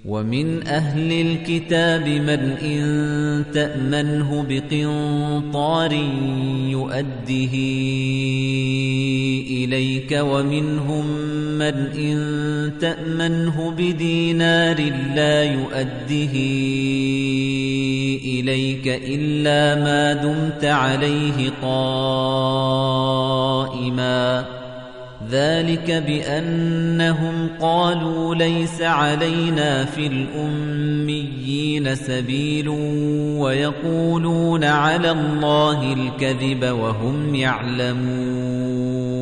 ومن أهل الكتاب من إن تأمنه بقنطار يؤده إليك ومنهم من إن تأمنه بدينار لا يؤده إليك إلا ما دمت عليه قائما ذلك بأنهم قالوا ليس علينا في الأميين سبيل ويقولون على الله الكذب وهم يعلمون